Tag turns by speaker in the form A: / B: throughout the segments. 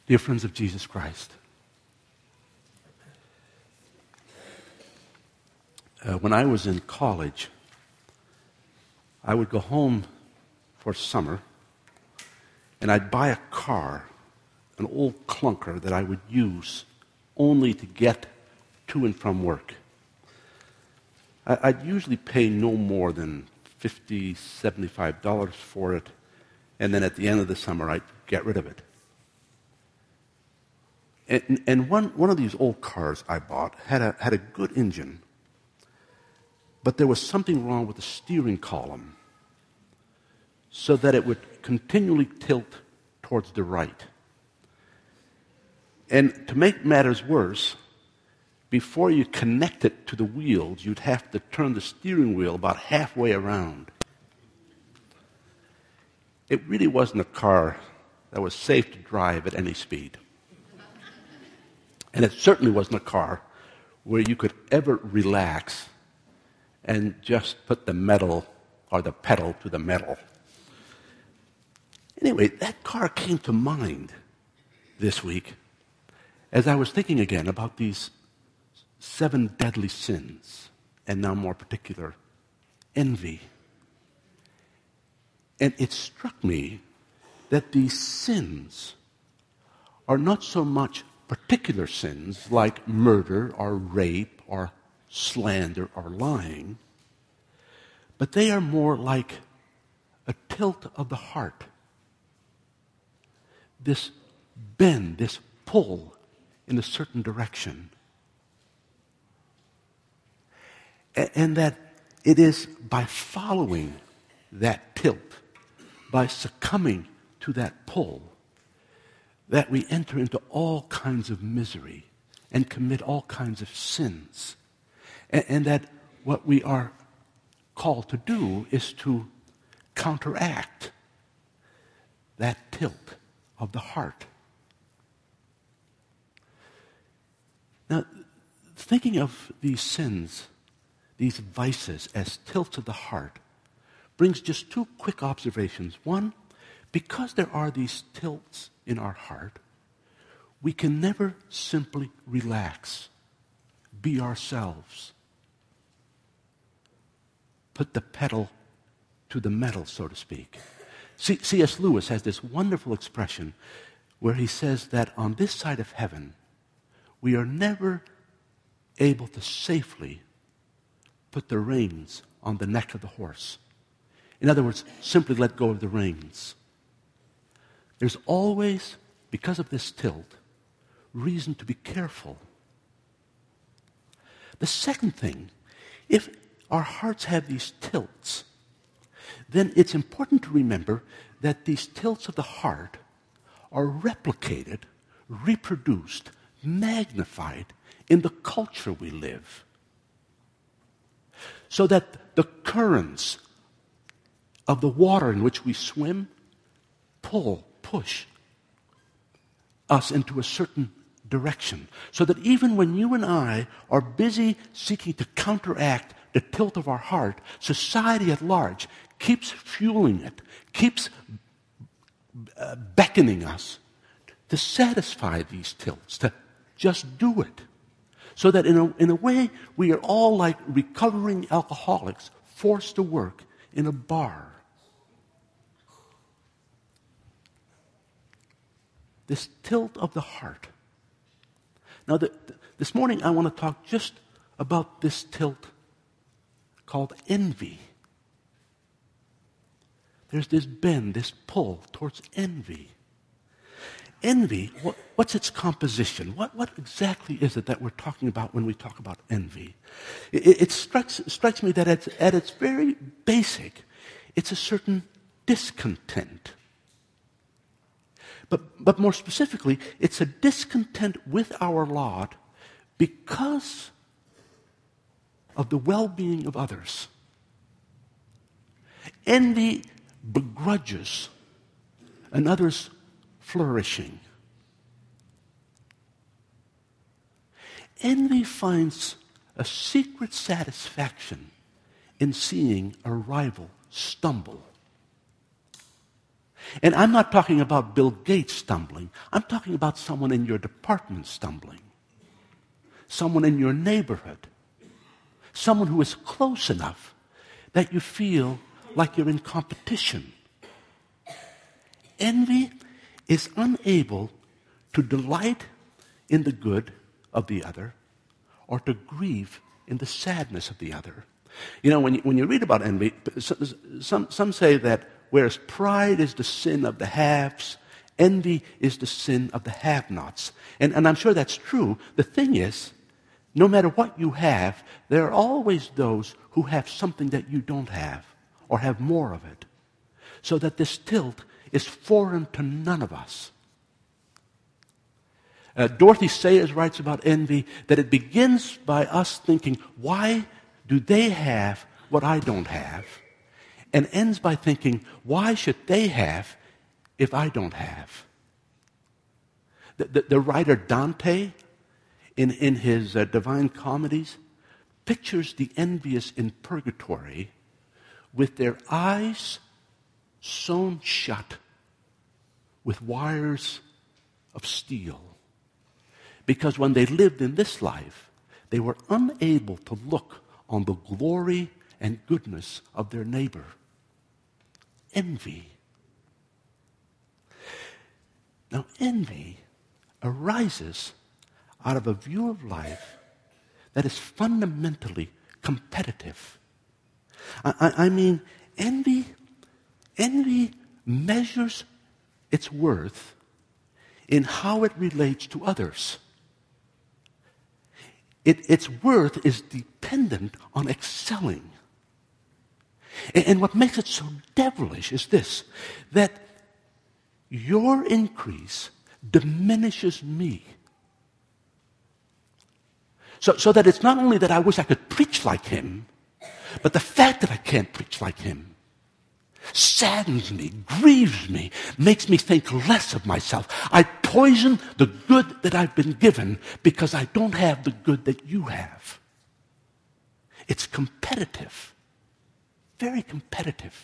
A: Dear friends of Jesus Christ, when I was in college, I would go home for summer, and I'd buy a car, an old clunker that I would use only to get to and from work. I'd usually pay no more than $50, $75 for it, and then at the end of the summer, I'd get rid of it. And one of these old cars I bought had a good engine, but there was something wrong with the steering column so that it would continually tilt towards the right. And to make matters worse, before you connect it to the wheels, you'd have to turn the steering wheel about halfway around. It really wasn't a car that was safe to drive at any speed. And it certainly wasn't a car where you could ever relax and just put the metal or the pedal to the metal. Anyway, that car came to mind this week as I was thinking again about these 7 deadly sins, and now more particular, envy. And it struck me that these sins are not so much particular sins like murder or rape or slander or lying, but they are more like a tilt of the heart. This bend, this pull in a certain direction. And that it is by following that tilt, by succumbing to that pull, that we enter into all kinds of misery and commit all kinds of sins. And that what we are called to do is to counteract that tilt of the heart. Now, thinking of these sins, these vices as tilts of the heart, brings just 2 quick observations. One, because there are these tilts in our heart, we can never simply relax, be ourselves, put the pedal to the metal, so to speak. C.S. Lewis has this wonderful expression where he says that on this side of heaven, we are never able to safely put the reins on the neck of the horse. In other words, simply let go of the reins. There's always, because of this tilt, reason to be careful. The second thing, if our hearts have these tilts, then it's important to remember that these tilts of the heart are replicated, reproduced, magnified in the culture we live. So that the currents of the water in which we swim push us into a certain direction. So that even when you and I are busy seeking to counteract the tilt of our heart, society at large keeps fueling it, keeps beckoning us to satisfy these tilts, to just do it. So that in a way, we are all like recovering alcoholics forced to work in a bar. This tilt of the heart. Now, this morning I want to talk just about this tilt called envy. There's this bend, this pull towards envy. Envy, what's its composition? What exactly is it that we're talking about when we talk about envy? It strikes me that at its very basic, it's a certain discontent. But more specifically, it's a discontent with our lot because of the well-being of others. Envy begrudges another's flourishing. Envy finds a secret satisfaction in seeing a rival stumble. And I'm not talking about Bill Gates stumbling. I'm talking about someone in your department stumbling. Someone in your neighborhood. Someone who is close enough that you feel like you're in competition. Envy is unable to delight in the good of the other or to grieve in the sadness of the other. You know, when you read about envy, some say that whereas pride is the sin of the haves, envy is the sin of the have-nots. And I'm sure that's true. The thing is, no matter what you have, there are always those who have something that you don't have or have more of it. So that this tilt is foreign to none of us. Dorothy Sayers writes about envy that it begins by us thinking, why do they have what I don't have? And ends by thinking, why should they have if I don't have? The writer Dante, in his Divine Comedies, pictures the envious in purgatory with their eyes sewn shut with wires of steel. Because when they lived in this life, they were unable to look on the glory and goodness of their neighbor. Envy. Now, envy arises out of a view of life that is fundamentally competitive. I mean, envy measures its worth in how it relates to others. Its worth is dependent on excelling. And what makes it so devilish is this, that your increase diminishes me. So that it's not only that I wish I could preach like him, but the fact that I can't preach like him saddens me, grieves me, makes me think less of myself. I poison the good that I've been given because I don't have the good that you have. It's competitive. Very competitive.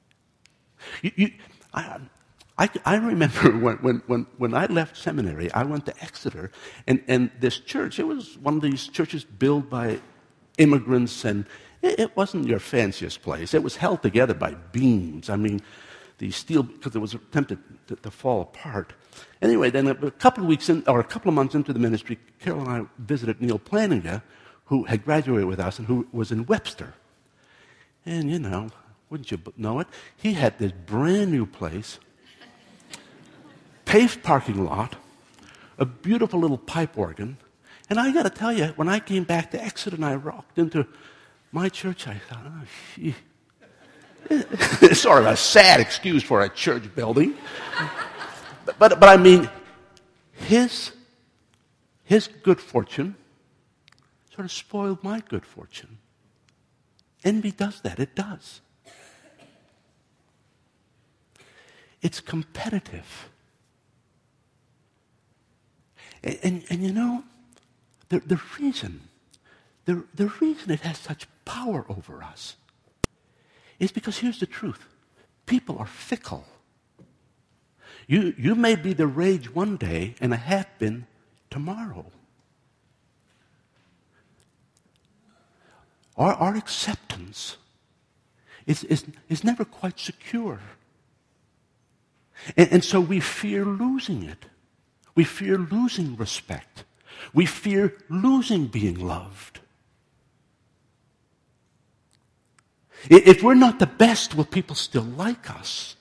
A: I remember when I left seminary, I went to Exeter, and this church, it was one of these churches built by immigrants, and it wasn't your fanciest place. It was held together by beams. I mean, the steel, because it was attempted to fall apart. Anyway, then a couple of months into the ministry, Carol and I visited Neil Plantinga, who had graduated with us and who was in Webster. And, you know, wouldn't you know it? He had this brand new place, paved parking lot, a beautiful little pipe organ. And I got to tell you, when I came back to Exeter and I walked into my church, I thought, oh, gee. It's sort of a sad excuse for a church building. But I mean, his good fortune sort of spoiled my good fortune. Envy does that. It does. It's competitive. And you know, the reason it has such power over us is because here's the truth. People are fickle. You may be the rage one day and a have-been tomorrow. Our acceptance is never quite secure. And so we fear losing it. We fear losing respect. We fear losing being loved. If we're not the best, will people still like us?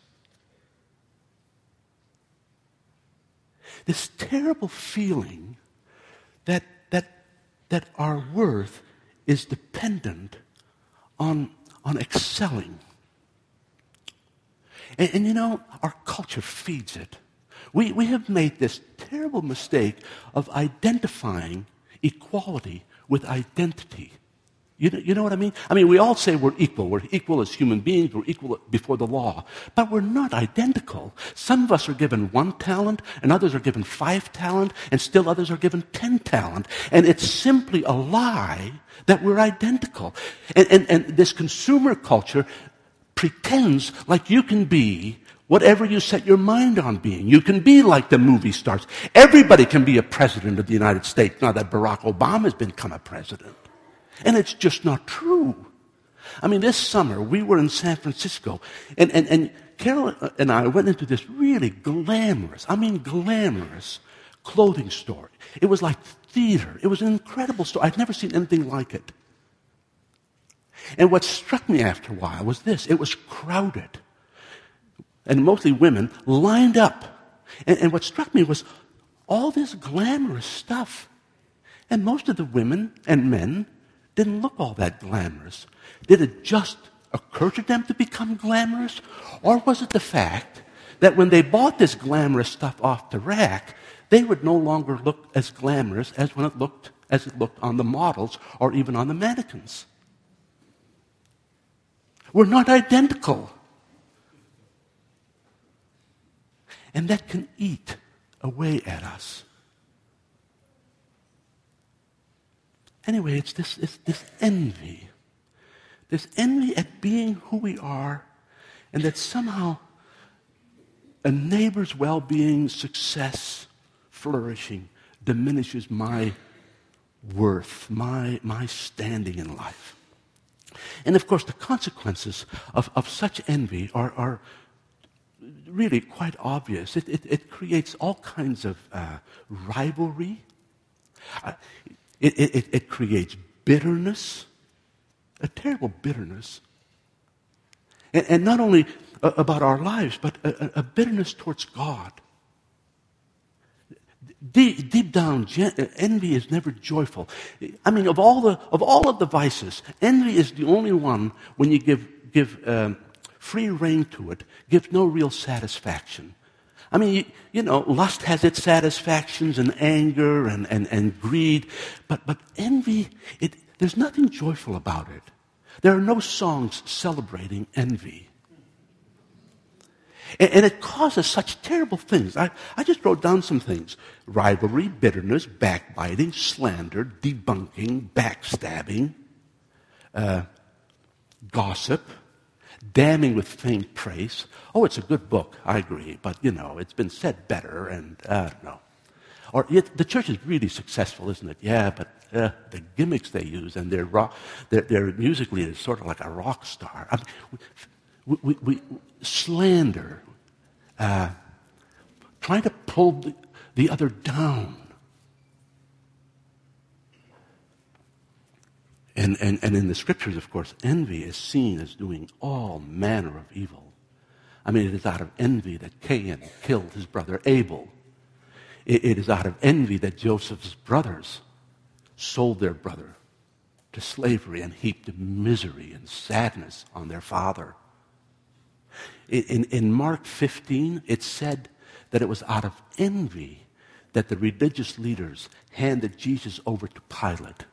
A: This terrible feeling that our worth is dependent on excelling. And you know, our culture feeds it. We have made this terrible mistake of identifying equality with identity. You know what I mean? I mean, we all say we're equal. We're equal as human beings. We're equal before the law. But we're not identical. Some of us are given 1 talent, and others are given 5 talent, and still others are given 10 talent. And it's simply a lie that we're identical. And this consumer culture pretends like you can be Whatever you set your mind on being, you can be like the movie stars. Everybody can be a president of the United States now that Barack Obama has become a president. And it's just not true. I mean, this summer we were in San Francisco, and Carol and I went into this really glamorous clothing store. It was like theater. It was an incredible store. I'd never seen anything like it. And what struck me after a while was this. It was crowded. And mostly women lined up. And what struck me was all this glamorous stuff. And most of the women and men didn't look all that glamorous. Did it just occur to them to become glamorous? Or was it the fact that when they bought this glamorous stuff off the rack, they would no longer look as glamorous as it looked on the models or even on the mannequins? We're not identical. And that can eat away at us. Anyway, it's this envy. This envy at being who we are, and that somehow a neighbor's well-being, success, flourishing diminishes my worth, my standing in life. And of course, the consequences of such envy are really quite obvious. It creates all kinds of rivalry. It creates bitterness, a terrible bitterness. And not only about our lives, but a bitterness towards God. Deep down, envy is never joyful. I mean, of all of the vices, envy is the only one when you give free rein to it, gives no real satisfaction. I mean, lust has its satisfactions, and anger and greed, but envy, there's nothing joyful about it. There are no songs celebrating envy. And it causes such terrible things. I just wrote down some things. Rivalry, bitterness, backbiting, slander, debunking, backstabbing, gossip, damning with faint praise. Oh, it's a good book, I agree, but, it's been said better, and no. Or the church is really successful, isn't it? Yeah, but the gimmicks they use, and they're musically is sort of like a rock star. I mean, we slander, trying to pull the other down. And in the scriptures, of course, envy is seen as doing all manner of evil. I mean, it is out of envy that Cain killed his brother Abel. It is out of envy that Joseph's brothers sold their brother to slavery and heaped misery and sadness on their father. In Mark 15, it said that it was out of envy that the religious leaders handed Jesus over to Pilate.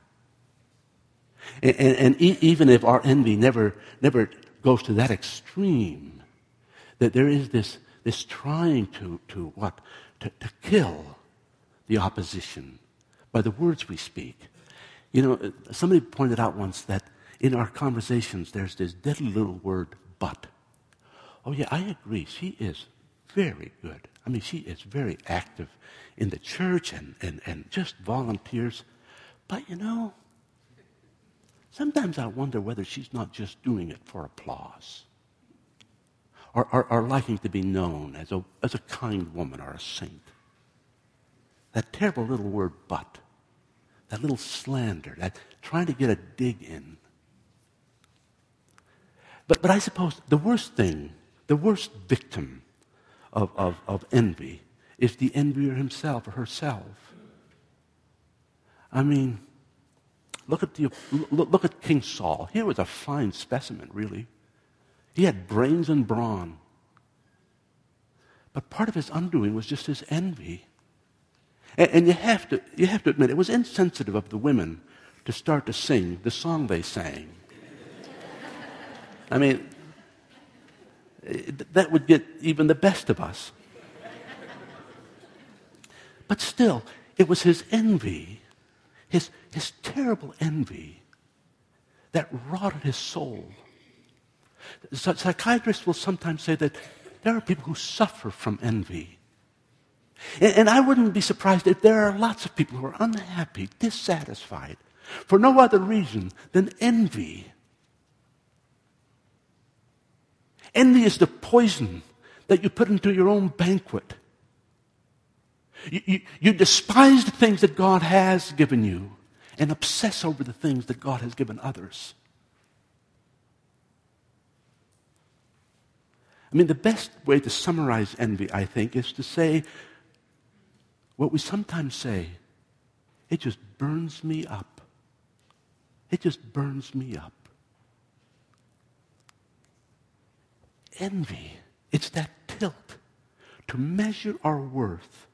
A: And even if our envy never goes to that extreme, that there is this trying to kill the opposition by the words we speak. Somebody pointed out once that in our conversations there's this deadly little word, but. Oh yeah, I agree. She is very good. I mean, she is very active in the church and just volunteers. But sometimes I wonder whether she's not just doing it for applause. Or liking to be known as a kind woman or a saint. That terrible little word, but. That little slander, that trying to get a dig in. But I suppose the worst victim of envy is the envier himself or herself. I mean, look at King Saul. He was a fine specimen, really. He had brains and brawn. But part of his undoing was just his envy. And you have to admit, it was insensitive of the women to start to sing the song they sang. I mean, that would get even the best of us. But still, it was his envy, his terrible envy, that rotted his soul. Psychiatrists will sometimes say that there are people who suffer from envy. And I wouldn't be surprised if there are lots of people who are unhappy, dissatisfied, for no other reason than envy. Envy is the poison that you put into your own banquet. You despise the things that God has given you and obsess over the things that God has given others. I mean, the best way to summarize envy, I think, is to say what we sometimes say: it just burns me up. It just burns me up. Envy, it's that tilt to measure our worth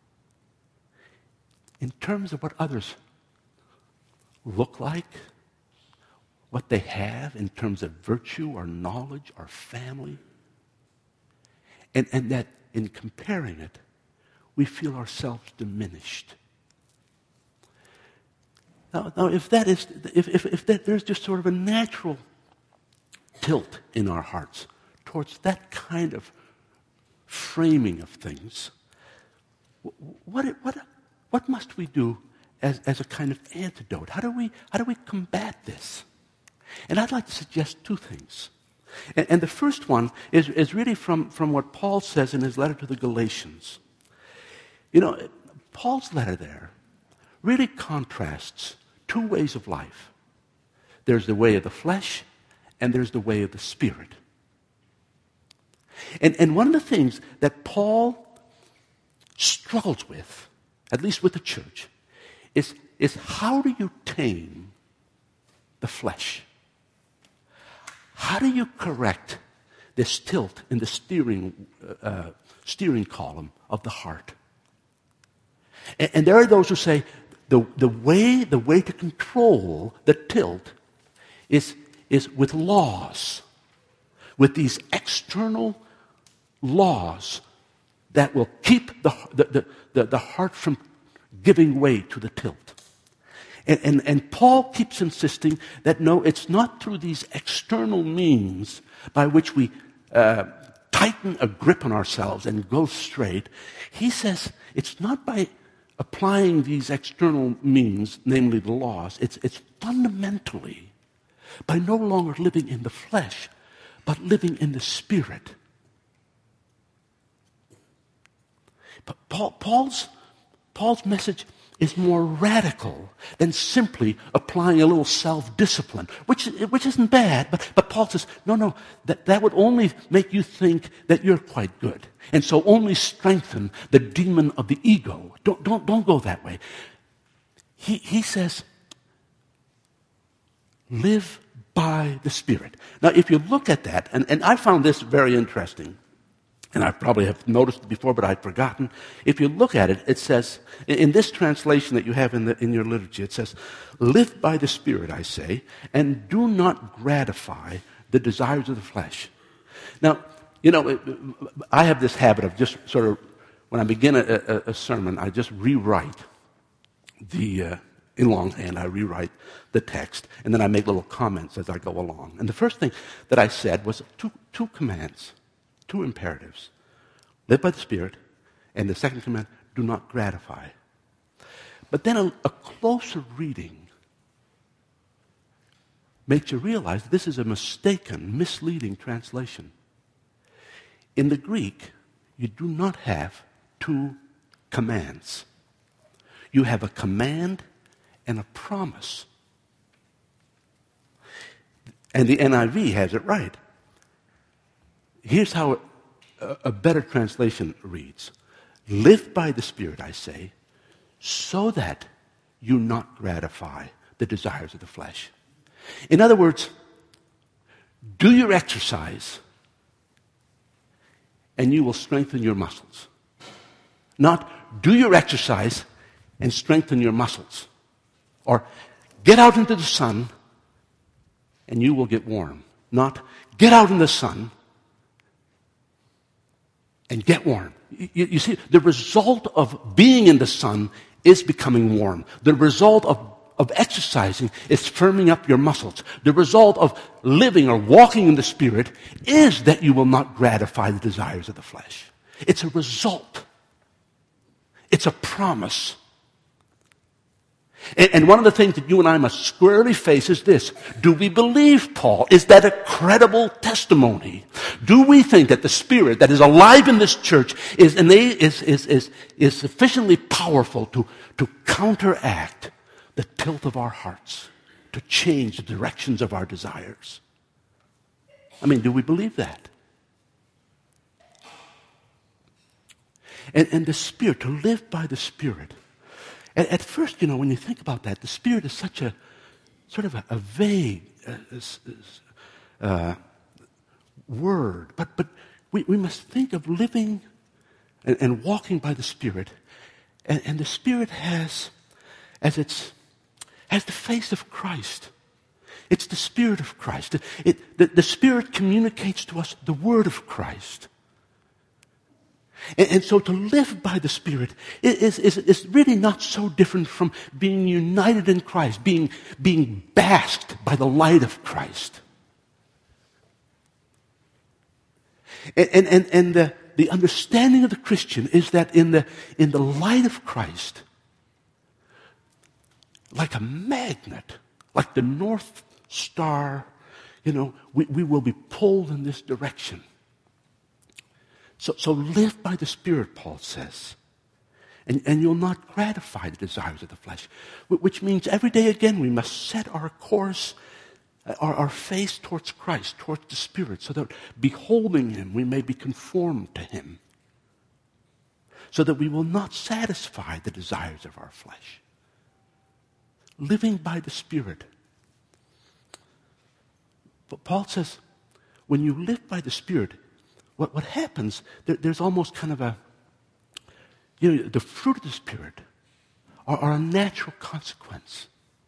A: in terms of what others look like, what they have in terms of virtue or knowledge or family. And that in comparing it, we feel ourselves diminished. Now if there's just sort of a natural tilt in our hearts towards that kind of framing of things, what must we do as a kind of antidote? How do we combat this? And I'd like to suggest two things. And the first one is really from what Paul says in his letter to the Galatians. You know, Paul's letter there really contrasts two ways of life. There's the way of the flesh, and there's the way of the Spirit. And one of the things that Paul struggles with, at least with the church, is how do you tame the flesh? How do you correct this tilt in the steering column of the heart? And there are those who say the way to control the tilt is with laws, with these external laws that will keep the heart from giving way to the tilt. And Paul keeps insisting that no, it's not through these external means by which we tighten a grip on ourselves and go straight. He says it's not by applying these external means, namely the laws. It's fundamentally by no longer living in the flesh, but living in the Spirit. But Paul's message is more radical than simply applying a little self-discipline, which isn't bad, but Paul says, no, that would only make you think that you're quite good, and so only strengthen the demon of the ego. Don't go that way. He says, live by the Spirit. Now, if you look at that, and I found this very interesting, and I probably have noticed it before, but I'd forgotten. If you look at it, it says, in this translation that you have in your liturgy, it says, live by the Spirit, I say, and do not gratify the desires of the flesh. Now, you know, I have this habit of just sort of, when I begin a sermon, I just rewrite in longhand, I rewrite the text, and then I make little comments as I go along. And the first thing that I said was two commands. Two imperatives. Live by the Spirit, and the second command, do not gratify. But then a closer reading makes you realize this is a mistaken, misleading translation. In the Greek, you do not have two commands. You have a command and a promise. And the NIV has it right. Here's how a better translation reads. Live by the Spirit, I say, so that you not gratify the desires of the flesh. In other words, do your exercise and you will strengthen your muscles. Not do your exercise and strengthen your muscles. Or get out into the sun and you will get warm. Not get out in the sun and get warm. You see, the result of being in the sun is becoming warm. The result of exercising is firming up your muscles. The result of living or walking in the Spirit is that you will not gratify the desires of the flesh. It's a result. It's a promise. And one of the things that you and I must squarely face is this. Do we believe Paul? Is that a credible testimony? Do we think that the Spirit that is alive in this church is sufficiently powerful to counteract the tilt of our hearts, to change the directions of our desires? I mean, do we believe that? And the Spirit, to live by the Spirit. At first, when you think about that, the Spirit is such a sort of a vague word. But we must think of living and walking by the Spirit. And the Spirit has the face of Christ. It's the Spirit of Christ. The Spirit communicates to us the Word of Christ. And so to live by the Spirit is really not so different from being united in Christ, being basked by the light of Christ. And the understanding of the Christian is that in the light of Christ, like a magnet, like the North Star, we will be pulled in this direction. So live by the Spirit, Paul says, and you'll not gratify the desires of the flesh, which means every day again we must set our course, our face towards Christ, towards the Spirit, so that beholding Him we may be conformed to Him, so that we will not satisfy the desires of our flesh. Living by the Spirit. But Paul says, when you live by the Spirit, what happens, there's almost kind of the fruit of the Spirit are a natural consequence.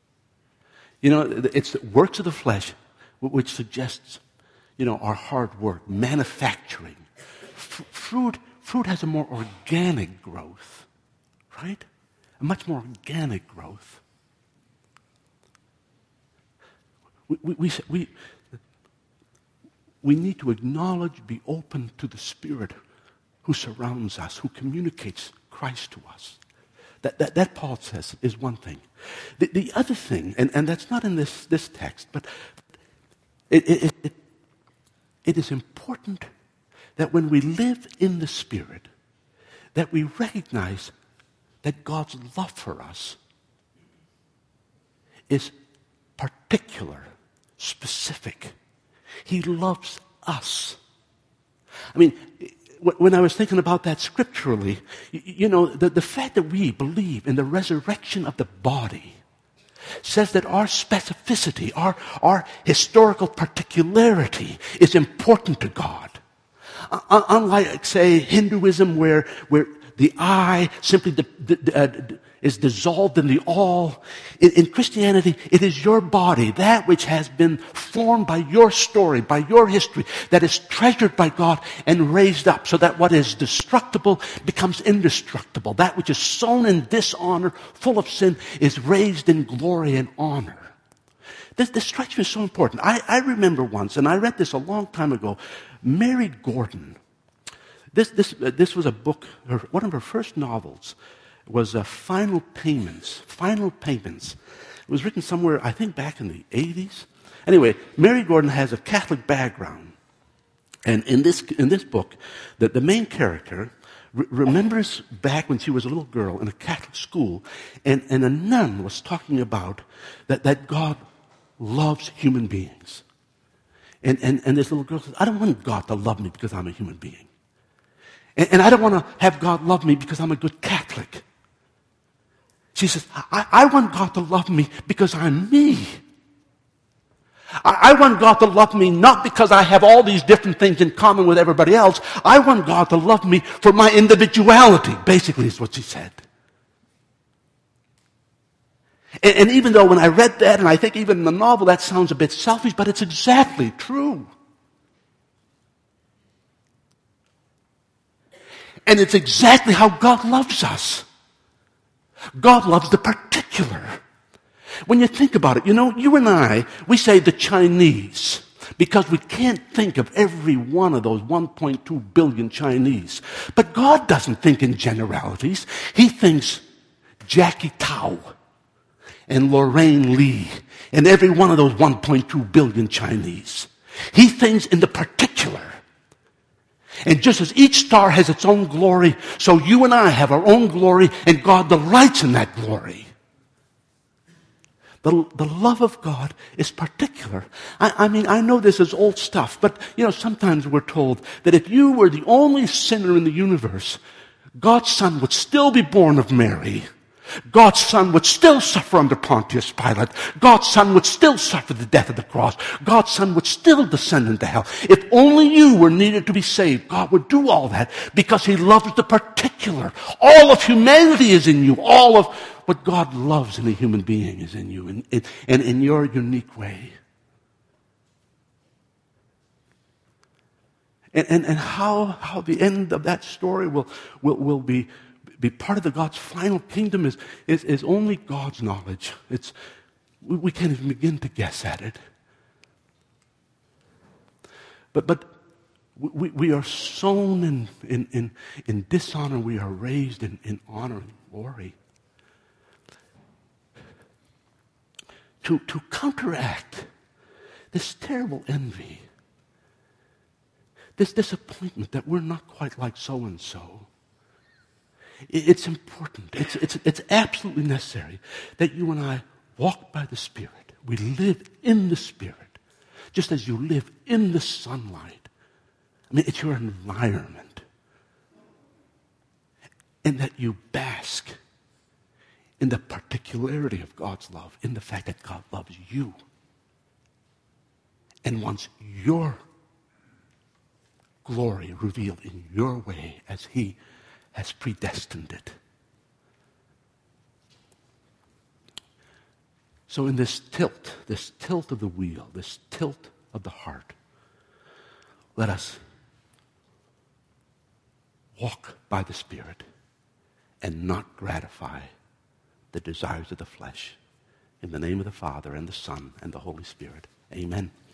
A: It's the works of the flesh which suggests, our hard work, manufacturing. Fruit has a more organic growth, right? A much more organic growth. We need to acknowledge, be open to the Spirit who surrounds us, who communicates Christ to us. That Paul says is one thing. The other thing, and that's not in this text, but it is important that when we live in the Spirit, that we recognize that God's love for us is particular, specific. He loves us. I mean, when I was thinking about that scripturally, the fact that we believe in the resurrection of the body says that our specificity, our historical particularity is important to God. Unlike, say, Hinduism, where the I simply is dissolved in the all. In Christianity, it is your body, that which has been formed by your story, by your history, that is treasured by God and raised up so that what is destructible becomes indestructible. That which is sown in dishonor, full of sin, is raised in glory and honor. This strikes me as so important. I remember once, and I read this a long time ago, Mary Gordon. This was a book, one of her first novels was Final Payments. Final Payments. It was written somewhere, I think, back in the 80s. Anyway, Mary Gordon has a Catholic background. And in this book, the main character remembers back when she was a little girl in a Catholic school, and a nun was talking about that God loves human beings. And this little girl says, I don't want God to love me because I'm a human being. And I don't want to have God love me because I'm a good Catholic. She says, I want God to love me because I'm me. I want God to love me not because I have all these different things in common with everybody else. I want God to love me for my individuality, basically is what she said. And even though when I read that, and I think even in the novel, that sounds a bit selfish, but it's exactly true. And it's exactly how God loves us. God loves the particular. When you think about it, you and I, we say the Chinese because we can't think of every one of those 1.2 billion Chinese. But God doesn't think in generalities. He thinks Jackie Tao and Lorraine Lee and every one of those 1.2 billion Chinese. He thinks in the particular. And just as each star has its own glory, so you and I have our own glory, and God delights in that glory. The love of God is particular. I mean, I know this is old stuff, but, sometimes we're told that if you were the only sinner in the universe, God's Son would still be born of Mary. God's Son would still suffer under Pontius Pilate. God's Son would still suffer the death of the cross. God's Son would still descend into hell. If only you were needed to be saved, God would do all that because he loves the particular. All of humanity is in you. All of what God loves in a human being is in you and in your unique way. And how the end of that story will be part of God's final kingdom is only God's knowledge. We can't even begin to guess at it. But we are sown in dishonor. We are raised in honor and glory. To counteract this terrible envy, this disappointment that we're not quite like so-and-so, it's important. It's absolutely necessary that you and I walk by the Spirit. We live in the Spirit, just as you live in the sunlight. I mean, it's your environment. And that you bask in the particularity of God's love, in the fact that God loves you and wants your glory revealed in your way as he has predestined it. So in this tilt of the wheel, this tilt of the heart, let us walk by the Spirit and not gratify the desires of the flesh. In the name of the Father and the Son and the Holy Spirit. Amen.